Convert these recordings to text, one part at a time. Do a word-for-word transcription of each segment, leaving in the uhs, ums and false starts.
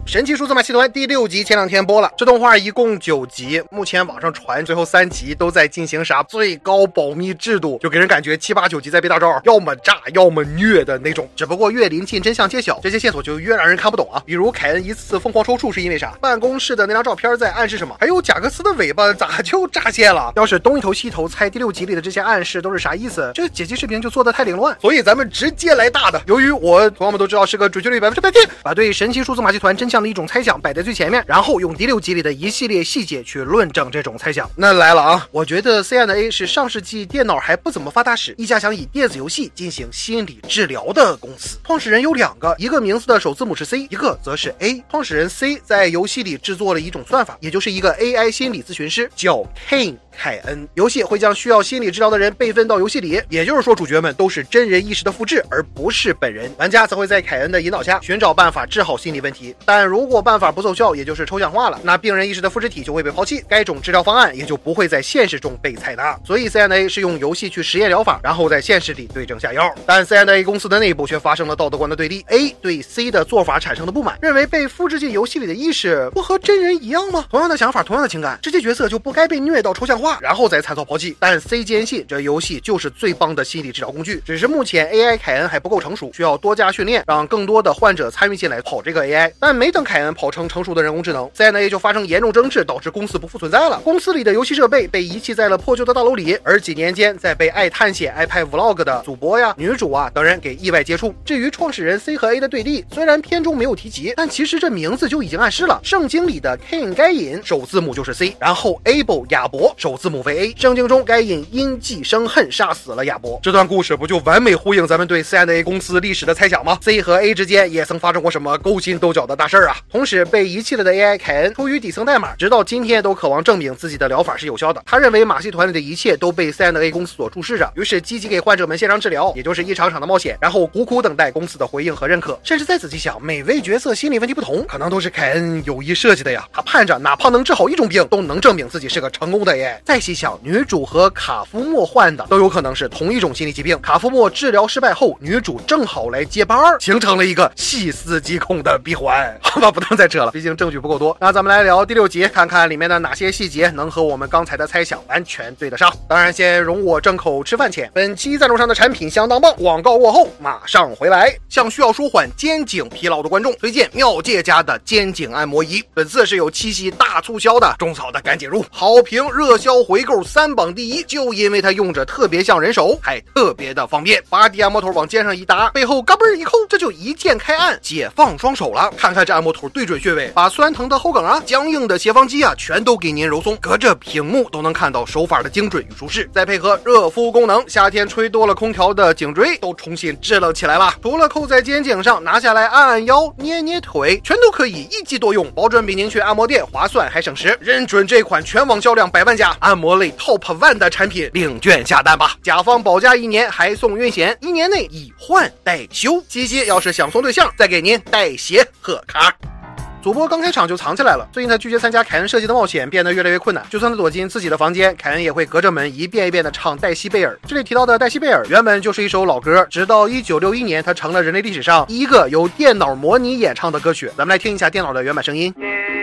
神奇数字马戏团第六集前两天播了，这动画一共九集，目前网上传最后三集都在进行啥最高保密制度，就给人感觉七八九集在背大招，要么炸要么虐的那种。只不过越临近真相揭晓，这些线索就越让人看不懂啊。比如凯恩一次次疯狂抽搐是因为啥？办公室的那张照片在暗示什么？还有贾克斯的尾巴咋就炸线了？要是东一头西一头猜第六集里的这些暗示都是啥意思，这解析视频就做得太凌乱。所以咱们直接来大的。由于我同学们都知道是个准确率百分之百的，把对神奇数字马戏团真相的一种猜想摆在最前面，然后用第六集里的一系列细节去论证这种猜想。那来了啊，我觉得 C and A 是上世纪电脑还不怎么发达时，一家想以电子游戏进行心理治疗的公司。创始人有两个，一个名字的首字母是 C， 一个则是 A。创始人 C 在游戏里制作了一种算法，也就是一个 A I 心理咨询师，叫 Kane。凯恩游戏会将需要心理治疗的人备份到游戏里，也就是说主角们都是真人意识的复制，而不是本人。玩家则会在凯恩的引导下寻找办法治好心理问题，但如果办法不奏效，也就是抽象化了，那病人意识的复制体就会被抛弃，该种治疗方案也就不会在现实中被采纳。所以 C and A 是用游戏去实验疗法，然后在现实里对症下药。但 C and A 公司的内部却发生了道德观的对立， A 对 C 的做法产生了不满，认为被复制进游戏里的意识不和真人一样吗？同样的想法，同样的情感，这些角色就不该被虐到抽象化，然后再参透抛弃。但 C 坚信这游戏就是最棒的心理治疗工具，只是目前 A I 凯恩还不够成熟，需要多加训练，让更多的患者参与进来跑这个 A I。 但没等凯恩跑成成熟的人工智能， C and A 就发生严重争执，导致公司不复存在了。公司里的游戏设备被遗弃在了破旧的大楼里，而几年间在被爱探险爱拍 vlog 的主播呀、女主啊等人给意外接触。至于创始人 C 和 A 的对立，虽然片中没有提及，但其实这名字就已经暗示了。圣经里的 Cain 该隐首字母就是 C， 然后 Abel 亚伯首字母为 A， 圣经中该隐因忌生恨杀死了亚伯。这段故事不就完美呼应咱们对 C and A 公司历史的猜想吗？ C 和 A 之间也曾发生过什么勾心斗角的大事啊。同时被遗弃了的 A I 凯恩出于底层代码，直到今天都渴望证明自己的疗法是有效的。他认为马戏团里的一切都被 C and A 公司所注视着，于是积极给患者们线上治疗，也就是一场场的冒险，然后苦苦等待公司的回应和认可。甚至再仔细想，每位角色心理问题不同，可能都是凯恩有意设计的呀。他盼着哪怕能治好一种病，都能证明自己是个成功的 A I。 再细想，女主和卡夫莫患的都有可能是同一种心理疾病，卡夫莫治疗失败后，女主正好来接班，形成了一个细思极恐的闭环。好吧，不能再扯了，毕竟证据不够多。那咱们来聊第六集，看看里面的哪些细节能和我们刚才的猜想完全对得上。当然先容我挣口吃饭钱。本期赞助商的产品相当棒，广告过后马上回来。向需要舒缓肩颈疲劳的观众推荐妙界家的肩颈按摩仪，本次是有七夕大促销的，种草的赶紧入，好评热销回购三榜第一，就因为它用着特别像人手，还特别的方便。把底按摩头往肩上一搭，背后嘎嘣一扣，这就一键开按，解放双手了。看看这按摩头对准穴位，把酸疼的后梗啊、僵硬的斜方肌啊，全都给您揉松，隔着屏幕都能看到手法的精准与舒适。再配合热敷功能，夏天吹多了空调的颈椎都重新支棱起来了。除了扣在肩颈上，拿下来按按腰、捏捏腿，全都可以一机多用，保准比您去按摩店划算还省时。认准这款全网销量百万加按摩类 Top One 的产品，领券下单吧！甲方保价一年，还送运险，一年内以换代休。七夕要是想送对象，再给您带鞋贺卡。主播刚开场就藏起来了，最近他拒绝参加凯恩设计的冒险变得越来越困难，就算他躲进自己的房间，凯恩也会隔着门一遍一遍的唱黛西贝尔。这里提到的黛西贝尔原本就是一首老歌，直到一九六一年它成了人类历史上第一个由电脑模拟演唱的歌曲。咱们来听一下电脑的原版声音。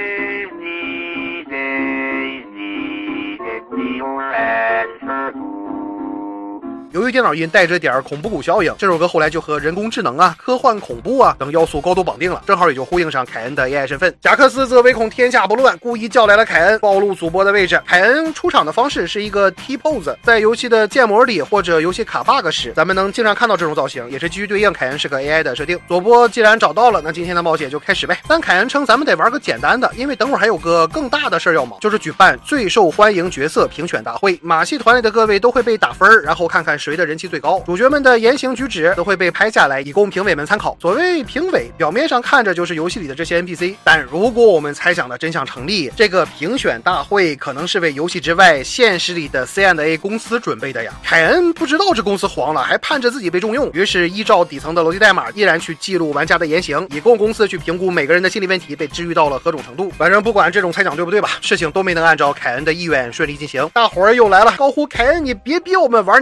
由于电脑音带着点恐怖谷效应，这首歌后来就和人工智能啊、科幻恐怖啊等要素高度绑定了，正好也就呼应上凯恩的 A I 身份。贾克斯则唯恐天下不乱，故意叫来了凯恩，暴露主播的位置。凯恩出场的方式是一个 T pose， 在游戏的建模里或者游戏卡 bug 时，咱们能经常看到这种造型，也是基于对应凯恩是个 A I 的设定。主播既然找到了，那今天的冒险就开始呗。但凯恩称咱们得玩个简单的，因为等会儿还有个更大的事儿要忙，就是举办最受欢迎角色评选大会。马戏团里的各位都会被打分，然后看看谁的人气最高，主角们的言行举止都会被拍下来，以供评委们参考。所谓评委，表面上看着就是游戏里的这些 N P C， 但如果我们猜想的真相成立，这个评选大会可能是为游戏之外现实里的 C and A 公司准备的呀。凯恩不知道这公司黄了，还盼着自己被重用，于是依照底层的逻辑代码，依然去记录玩家的言行，以供公司去评估每个人的心理问题被治愈到了何种程度。反正不管这种猜想对不对吧，事情都没能按照凯恩的意愿顺利进行。大伙儿又来了，高呼凯恩，你别逼我们玩你设计的那些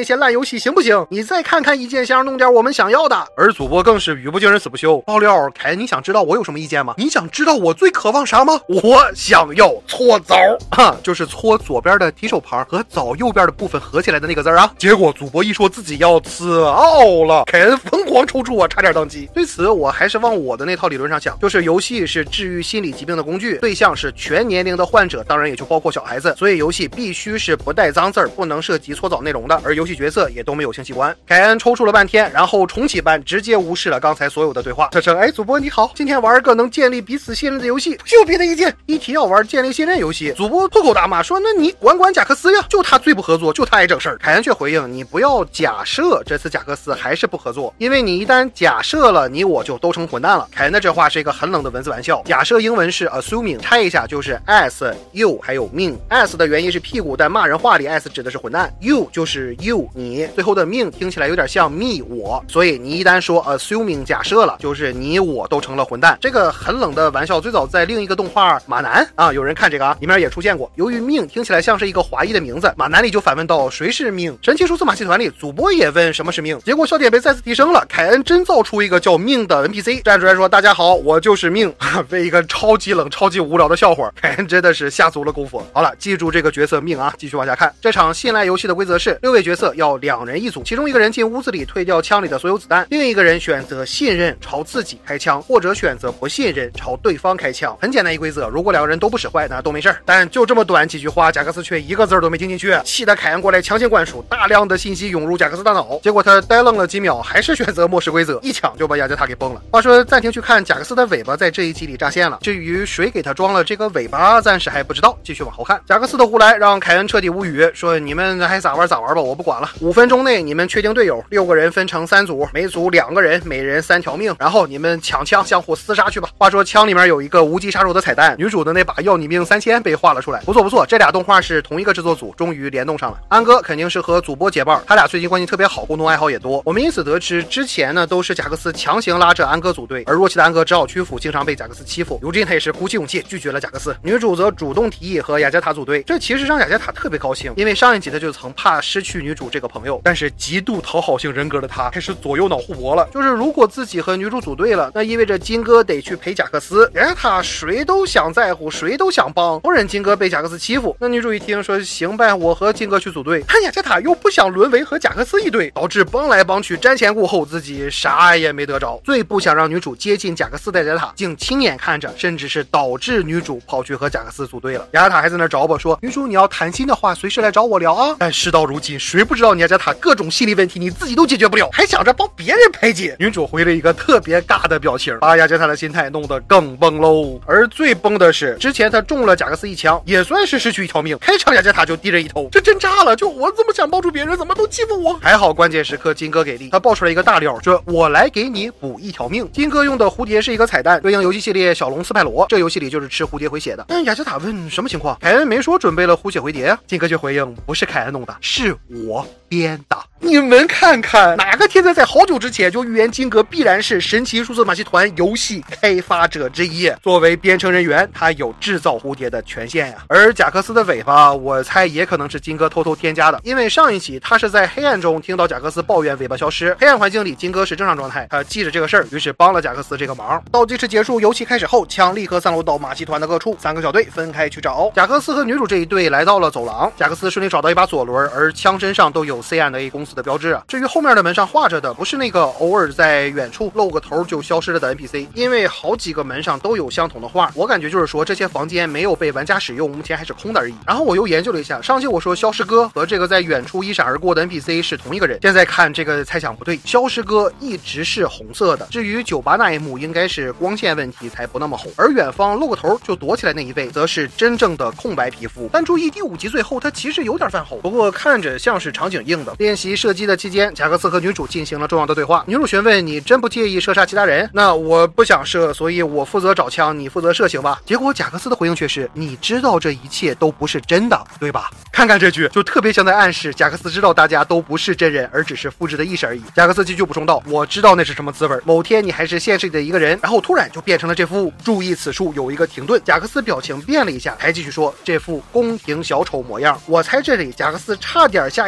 些烂游戏行不行？你再看看意见箱，弄点我们想要的。而主播更是语不惊人死不休。爆料，凯恩，你想知道我有什么意见吗？你想知道我最渴望啥吗？我想要搓澡啊，就是搓左边的提手旁和澡右边的部分合起来的那个字啊。结果主播一说自己要刺奥了，凯恩疯狂抽搐啊，差点宕机。对此我还是往我的那套理论上想，就是游戏是治愈心理疾病的工具，对象是全年龄的患者，当然也就包括小孩子，所以游戏必须是不带脏字儿，不能涉及搓澡内容的，而游戏角色也都没有性器官。凯恩抽搐了半天，然后重启班直接无视了刚才所有的对话，这称哎，主播你好，今天玩个能建立彼此信任的游戏，有别的意见？一提要玩建立信任游戏，主播破口大骂说，那你管管贾克斯呀，就他最不合作，就他爱整事儿。凯恩却回应，你不要假设这次贾克斯还是不合作，因为你一旦假设了，你我就都成混蛋了。凯恩的这话是一个很冷的文字玩笑，假设英文是 assuming， 拆一下就是 as you 还有 mean。 as 的原意是屁股，但骂人话里 as 指的是混蛋， you 就是 you 你，最后的 mean 听起来有点像 me 我，所以你一旦说 assuming 假设了，就是你我都成了混蛋。这个很冷的玩笑最早在另一个动画马南啊，有人看这个啊，里面也出现过。由于命听起来像是一个华裔的名字，马南里就反问到谁是命。神奇数字马戏团里主播也问什么是命，结果笑点被再次提升了，凯恩真造出一个叫命的 N P C 站出来说，大家好，我就是命。为一个超级冷超级无聊的笑话，凯恩真的是下足了功夫。好了，记住这个角色命啊，继续往下看。这场信赖游戏的规则是六位角色要两人一组，其中一个人进屋子里退掉枪里的所有子弹，另一个人选择信任朝自己开枪，或者选择不信任朝对方开枪。很简单一规则，如果两个人都不使坏那都没事儿。但就这么短几句话，贾克斯却一个字都没听进去，气得凯恩过来强行灌输，大量的信息涌入贾克斯大脑，结果他呆愣了几秒，还是选择漠视规则，一抢就把雅加塔给崩了。话说暂停去看，贾克斯的尾巴在这一集里炸线了，至于谁给他装了这个尾巴暂时还不知道，继续往后看。贾克斯的胡来让凯恩彻底无语，说你们还咋玩咋玩吧，我不管了。五分钟内你们确定队友，六个人分成三组，每组两个人，每人三条命，然后你们抢枪相互厮杀去吧。话说枪里面有一个无极杀手的彩蛋，女主的那把要你命三千被画了出来，不错不错，这俩动画是同一个制作组，终于联动上了。安哥肯定是和主播结伴，他俩最近关系特别好，共同爱好也多。我们因此得知，之前呢都是贾克斯强行拉着安哥组队，而弱气的安哥只好屈服，经常被贾克斯欺负。如今他也是鼓起勇气拒绝了贾克斯，女主则主动提议和雅加塔组队，这其实让雅加塔特别高兴，因为上一集他就曾怕失去女主这个朋友，但是极度讨好型人格的他开始左右脑互搏了，就是如果自己和女主组队了，那意味着金哥得去陪贾克斯，雅加塔谁都想在乎，谁都想帮，不忍金哥被贾克斯欺负。那女主一听说行呗，我和金哥去组队，但雅加塔又不想沦为和贾克斯一队，导致帮来帮去，瞻前顾后，自己啥也没得着。最不想让女主接近贾克斯的雅加塔竟亲眼看着，甚至是导致女主跑去和贾克斯组队了。雅加塔还在那找吧，说女主你要谈心的话随时来找我聊啊。但事到如今，谁不知道雅加塔各种心理问题你自己都解决不了，还想着帮别人排解。女主回了一个特别尬的表情，把雅加塔的心态弄得更崩喽。而最崩的是，之前他中了贾克斯一枪，也算是失去一条命，开场雅加塔就低人一头，这真炸了，就我这么想帮助别人，怎么都欺负我。还好关键时刻金哥给力，他爆出来一个大料，说我来给你补一条命。金哥用的蝴蝶是一个彩蛋，对应游戏系列小龙斯派罗，这游戏里就是吃蝴蝶回血的。但雅加塔问什么情况，凯恩没说准备了呼血回蝶啊，金哥却回应不是凯恩弄的，是我编的。你们看看，哪个天才在好久之前就预言金哥必然是神奇数字马戏团游戏开发者之一？作为编程人员，他有制造蝴蝶的权限呀。而贾克斯的尾巴，我猜也可能是金哥偷偷添加的，因为上一期他是在黑暗中听到贾克斯抱怨尾巴消失，黑暗环境里金哥是正常状态，他记着这个事儿，于是帮了贾克斯这个忙。倒计时结束，游戏开始后，枪立刻散落到马戏团的各处，三个小队分开去找。贾克斯和女主这一队来到了走廊，贾克斯顺利找到一把左轮，而枪身上都有 C and A 公司的标志啊。至于后面的门上画着的，不是那个偶尔在远处露个头就消失了的 N P C， 因为好几个门上都有相同的画，我感觉就是说这些房间没有被玩家使用，目前还是空的而已。然后我又研究了一下，上期我说消失哥和这个在远处一闪而过的 N P C 是同一个人，现在看这个猜想不对，消失哥一直是红色的，至于酒吧那一幕应该是光线问题才不那么红，而远方露个头就躲起来那一位则是真正的空白皮肤。但注意第五集最后他其实有点泛红，不过看着像是场景硬的。练习射击的期间，贾克斯和女主进行了重要的对话，女主询问你真不介意射杀其他人？那我不想射，所以我负责找枪，你负责射行吧。结果贾克斯的回应却是你知道这一切都不是真的，对吧？看看这句就特别像在暗示贾克斯知道大家都不是真人，而只是复制的意识而已。贾克斯继续补充道，我知道那是什么滋味，某天你还是现实里的一个人，然后突然就变成了这副。注意此处有一个停顿，贾克斯表情变了一下，还继续说这副宫廷小丑模样。我猜这里贾克斯差点下意识说成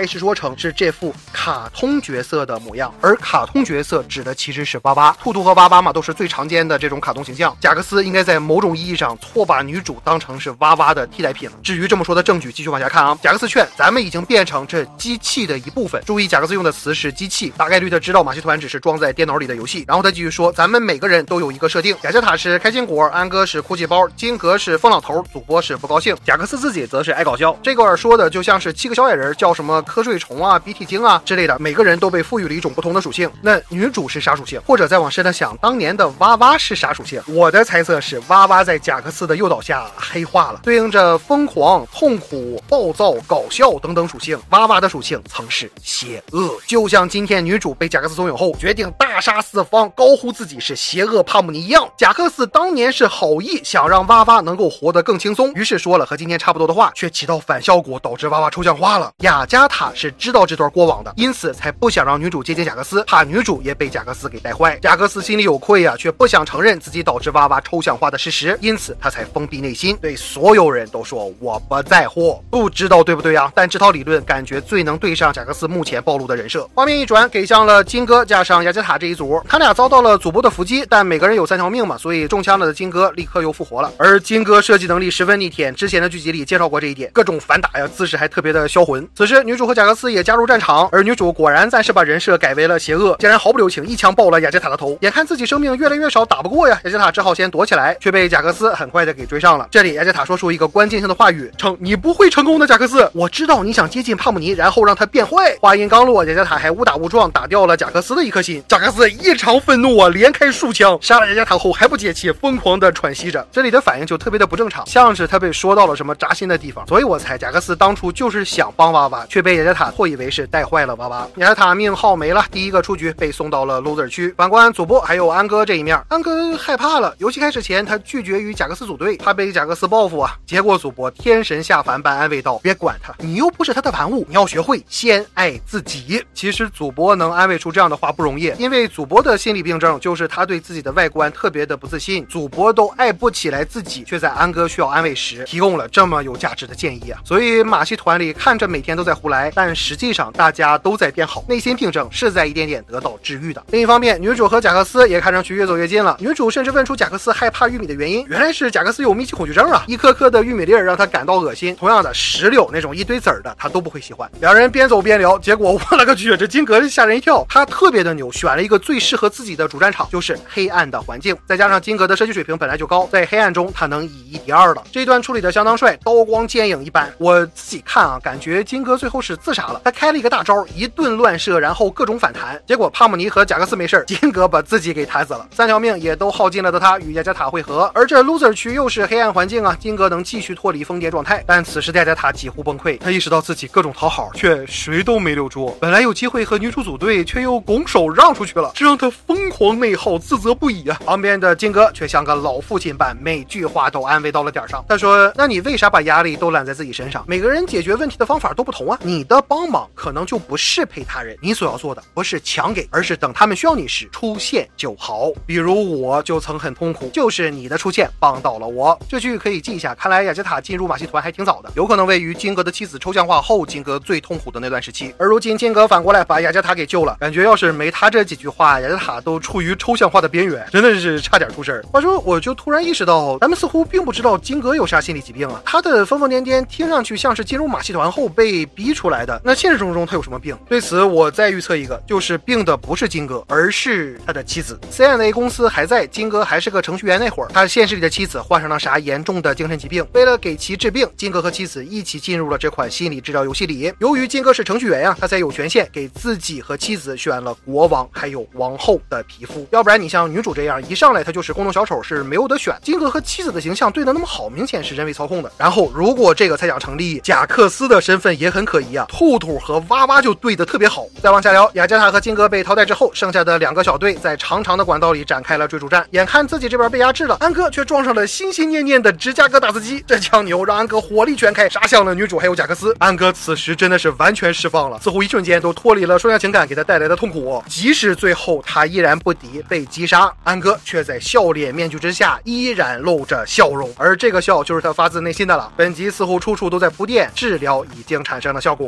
成是这副卡通角色的模样，而卡通角色指的其实是娃娃。兔兔和娃娃嘛，都是最常见的这种卡通形象。贾克斯应该在某种意义上错把女主当成是娃娃的替代品了。至于这么说的证据，继续往下看啊。贾克斯劝咱们已经变成这机器的一部分，注意贾克斯用的词是机器，大概率他知道马戏团只是装在电脑里的游戏。然后他继续说，咱们每个人都有一个设定，雅加塔是开心果，安哥是哭泣包，金格是疯老头，主播是不高兴，贾克斯自己则是爱搞笑。这个说的就像是七个小矮人叫什么瞌睡虫啊、鼻涕精啊之类的，每个人都被赋予了一种不同的属性。那女主是啥属性？或者再往深的想，当年的娃娃是啥属性？我的猜测是娃娃在贾克斯的诱导下黑化了，对应着疯狂、痛苦、暴躁、搞笑等等属性。娃娃的属性曾是邪恶，就像今天女主被贾克斯怂恿后决定大杀四方，高呼自己是邪恶帕姆尼一样。贾克斯当年是好意想让娃娃能够活得更轻松，于是说了和今天差不多的话，却起到反效果，导致娃娃抽象化了。雅加塔是知道这段过往的，因此才不想让女主接近贾克斯，怕女主也被贾克斯给带坏。贾克斯心里有愧啊，却不想承认自己导致娃娃抽象化的事实，因此他才封闭内心，对所有人都说我不在乎。不知道对不对啊？但这套理论感觉最能对上贾克斯目前暴露的人设。画面一转，给向了金哥加上雅加塔这一组，他俩遭到了主播的伏击，但每个人有三条命嘛，所以中枪了的金哥立刻又复活了。而金哥射击能力十分逆天，之前的剧集里介绍过这一点，各种反打呀，姿势还特别的销魂。此时女主和贾克斯也加入战场，而女主果然暂时把人设改为了邪恶，竟然毫不留情一枪爆了雅加塔的头。眼看自己生命越来越少，打不过呀，雅加塔只好先躲起来，却被贾克斯很快的给追上了。这里雅加塔说出一个关键性的话语，称你不会成功的，贾克斯，我知道你想接近帕姆尼，然后让他变坏。话音刚落，雅加塔还误打误撞打掉了贾克斯的一颗心。贾克斯异常愤怒啊，连开数枪，杀了雅加塔后还不解气，疯狂的喘息着。这里的反应就特别的不正常，像是他被说到了什么扎心的地方。所以我猜贾克斯当初就是想帮娃娃，却被雅加塔错以为是带坏了娃娃。雅加塔命耗没了，第一个出局，被送到了 loser 区。反观祖波还有安哥这一面，安哥害怕了，游戏开始前他拒绝与贾克斯组队，怕被贾克斯报复啊。结果祖波天神下凡般安慰道，别管他，你又不是他的玩物，你要学会先爱自己。其实祖波能安慰出这样的话不容易，因为祖波的心理病症就是他对自己的外观特别的不自信，祖波都爱不起来自己，却在安哥需要安慰时提供了这么有价值的建议啊。所以马戏团里看着每天都在胡来，但实际上大家都在变好，内心病症是在一点点得到治愈的。另一方面，女主和贾克斯也看上去越走越近了，女主甚至问出贾克斯害怕玉米的原因，原来是贾克斯有密集恐惧症啊，一颗颗的玉米粒儿让他感到恶心，同样的石榴那种一堆籽儿的他都不会喜欢。两人边走边聊，结果我勒个去，这金格吓人一跳，他特别的牛，选了一个最适合自己的主战场，就是黑暗的环境，再加上金格的设计水平本来就高，在黑暗中他能以一敌二了。这一段处理的相当帅，刀光剑影一般。我自己看啊，感觉金格最后是自杀了，他开了一个大招，一顿乱射，然后各种反弹，结果帕姆尼和贾克斯没事，金格把自己给弹死了，三条命也都耗尽了的他与雅加塔会合。而这 loser 区又是黑暗环境啊，金格能继续脱离疯癫状态，但此时雅加塔几乎崩溃，他意识到自己各种讨好却谁都没留住，本来有机会和女主组队，却又拱手让出去了，这让他疯狂内耗，自责不已啊。旁边的金哥却像个老父亲般，每句话都安慰到了点上。他说，那你为啥把压力都揽在自己身上？每个人解决问题的方法都不同啊，你的帮忙可能就不适配他人，你所要做的不是强给，而是等他们需要你时出现就好。比如我就曾很痛苦，就是你的出现帮到了我。这句可以记一下，看来雅加塔进入马戏团还挺早的，有可能位于金格的妻子抽象化后金格最痛苦的那段时期。而如今金格反过来把雅加塔给救了，感觉要是没他这几句话，雅加塔都处于抽象化的边缘，真的是差点出事儿。话说我就突然意识到，咱们似乎并不知道金格有啥心理疾病啊，他的疯疯癫癫听上去像是进入马戏团后被逼出来的，那现实中他有什么病？对此我再预测一个，就是病的不是金格，而是他的妻子。 C N A 公司还在，金格还是个程序员那会儿，他现实里的妻子患上了啥严重的精神疾病，为了给其治病，金格和妻子一起进入了这款心理治疗游戏里。由于金格是程序员呀、啊，他才有权限给自己和妻子选了国王还有王后的皮肤，要不然你像女主这样一上来他就是宫斗小丑是没有得选。金格和妻子的形象对得那么好，明显是人为操控的。然后如果这个猜想成立，贾克斯的身份也很可疑啊，兔兔和娃娃就对得特别好。再往下聊，雅加塔和金格被淘汰之后，剩下的两个小队在长长的管道里展开了追逐战。眼看自己这边被压制了，安哥却撞上了心心念念的芝加哥打字机，这强牛让安哥火力全开，杀向了女主还有贾克斯。安哥此时真的是完全释放了，似乎一瞬间都脱离了双向情感给他带来的痛苦，即使最后他依然不敌被击杀，安哥却在笑脸面具之下依然露着笑容，而这个笑就是他发自内心的了。本集似乎处处都在铺垫，治疗已经产生了效果。安哥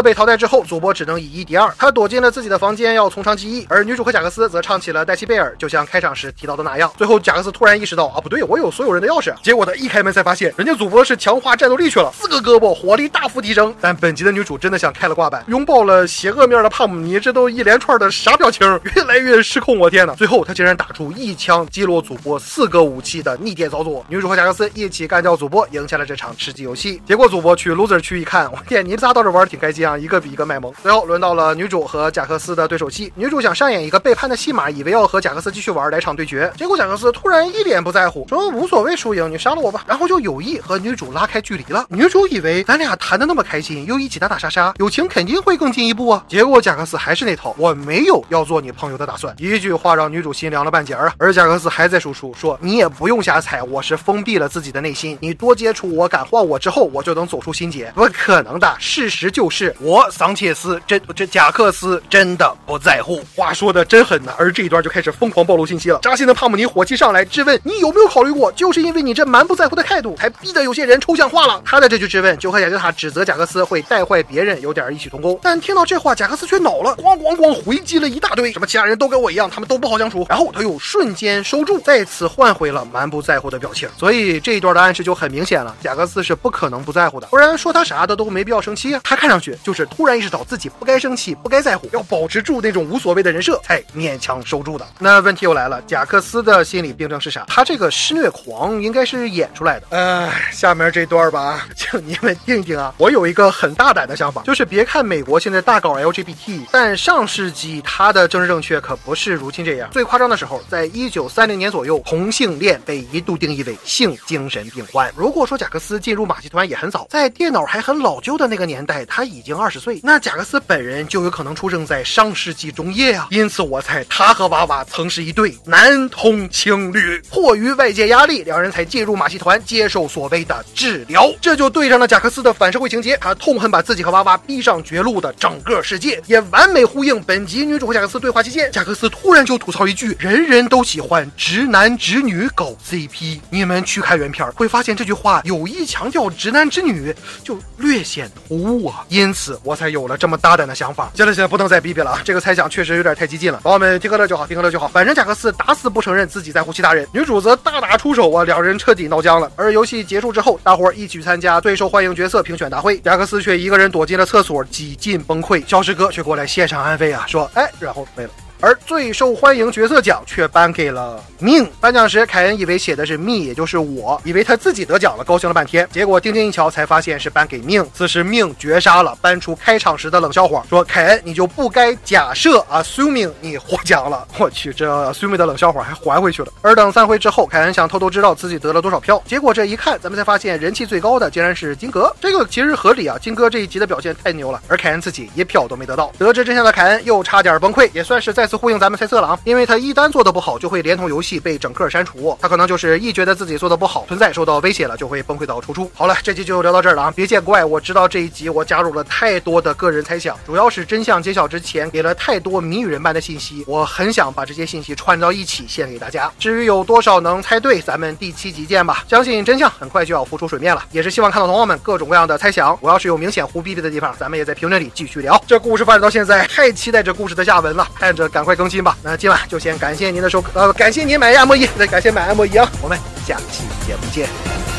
被淘汰之后，主播只能以一敌二，他躲进了自己的房间要从长计议，而女主和贾克斯则唱起了黛西贝尔，就像开场时提到的那样。最后贾克斯突然意识到啊，不对，我有所有人的钥匙，结果他一开门才发现人家主播是强化战斗力去了，四个胳膊火力大幅提升。但本集的女主真的像开了挂板，拥抱了邪恶面的帕姆尼，这都一连串的啥表情，越来越失控，我天哪！最后他竟然打出一枪击落主播四个武器的逆电操作，女主和贾克斯一起干掉主播，赢下了这场吃鸡游戏。结果主播去 loser 区一看，我天，你们仨倒是玩挺开心啊，一个比一个卖萌。最后轮到了女主和贾克斯的对手戏，女主想上演一个背叛的戏码，以为要和贾克斯继续玩来场对决，结果贾克斯突然一脸不在乎，说无所谓输赢，你杀了我吧，然后就有意和女主拉开距离了。女主以为咱俩谈的那么开心，又一起打打杀杀，友情肯定会更进一步啊。结果贾克斯还是那套，我没有要做你朋友的打算，一句话让女主心凉了半截啊。而贾克斯还在输出说，你也不用瞎猜，我是封闭了自己的内心，你多接触我，感化我之后，我就能走出心结。不可能的，事实就是我桑切斯真这贾克斯真的不在乎。话说的真狠呐，而这一段就开始疯狂暴露信息了。扎心的帕姆尼火气上来质问，你有没有考虑过，就是因为你这蛮不在乎的态度，才逼得有些人抽象化了。他的这句质问就和雅加塔指责贾克斯会带坏别人有点异曲同工。但听到这话，贾克斯却恼了，咣咣咣回击了一大堆，什么其他人都跟我一样，他们都不好相处。然后他又瞬间收住，再次换回了蛮不在乎的表情。所以这一段的暗示就很明显了，贾克斯是不可能不在乎的，不然说他啥的都没必要生气啊。他看上去就是突然意识到自己不该生气，不该在乎，要保持住那种无所谓的人设，才勉强收住的。那问题又来了，贾克斯的心理病症是啥？他这个施虐狂应该是演出来的。呃，下面这段吧，请你们听一听啊。我有一个很大胆的想法，就是别看美国现在大搞 L G B T， 但上世纪它的政治正确可不是如今这样。最夸张的时候，在一九三零年左右，同性恋被一度定义为性精神病患。如果说贾克斯进入马戏团也很早，在电脑还很老旧的那个年代，他已经二十岁，那贾克斯本人就有可能出生在上世纪中叶啊。因此我猜他和娃娃曾是一对男同情侣，迫于外界压力，两人才进入马戏团接受所谓的治疗。这就对上了贾克斯的反社会情节，他痛恨把自己和娃娃逼上绝路的整个世界，也完美呼应本集女主和贾克斯对话期间，贾克斯突然就吐槽一句，人人都喜欢直男直女搞 C P。 你们去看原片会发现这句话有意强调直男直女，就略显突兀啊。因此我才有了这么大胆的想法。行了行了，不能再逼逼了啊，这个猜想确实有点太激进了，宝宝们听个乐就好，听个乐就好。反正贾克斯打死不承认自己在乎其他人，女主则大打出手啊，两人彻底闹僵了。而游戏结束之后，大伙一起参加最受欢迎角色评选大会，贾克斯却一个人躲进了厕所，几近崩溃。小石哥却过来现场安慰啊，说哎，然后没了。而最受欢迎角色奖却颁给了命。颁奖时，凯恩以为写的是 me， 也就是我，以为他自己得奖了，高兴了半天。结果定睛一瞧，才发现是颁给命。此时命绝杀了，搬出开场时的冷笑话，说凯恩你就不该假设 assuming 你获奖了。我去，这 assuming 的冷笑话还还回去了。而等散会之后，凯恩想偷偷知道自己得了多少票，结果这一看，咱们才发现人气最高的竟然是金哥。这个其实合理啊，金哥这一集的表现太牛了，而凯恩自己一票都没得到。得知真相的凯恩又差点崩溃，也算是再次呼应咱们猜测了啊，因为他一单做的不好，就会连同游戏被整个删除。他可能就是一觉得自己做的不好，存在受到威胁了，就会崩溃到出处。好了，这集就聊到这儿了啊！别见怪，我知道这一集我加入了太多的个人猜想，主要是真相揭晓之前给了太多谜语人般的信息，我很想把这些信息串到一起献给大家。至于有多少能猜对，咱们第七集见吧。相信真相很快就要浮出水面了，也是希望看到同学们各种各样的猜想。我要是有明显胡逼逼的地方，咱们也在评论里继续聊。这故事发展到现在，太期待这故事的下文了，看着赶快更新吧。那今晚就先感谢您的收呃，感谢您买按摩仪，再感谢买按摩仪啊，我们下期节目见。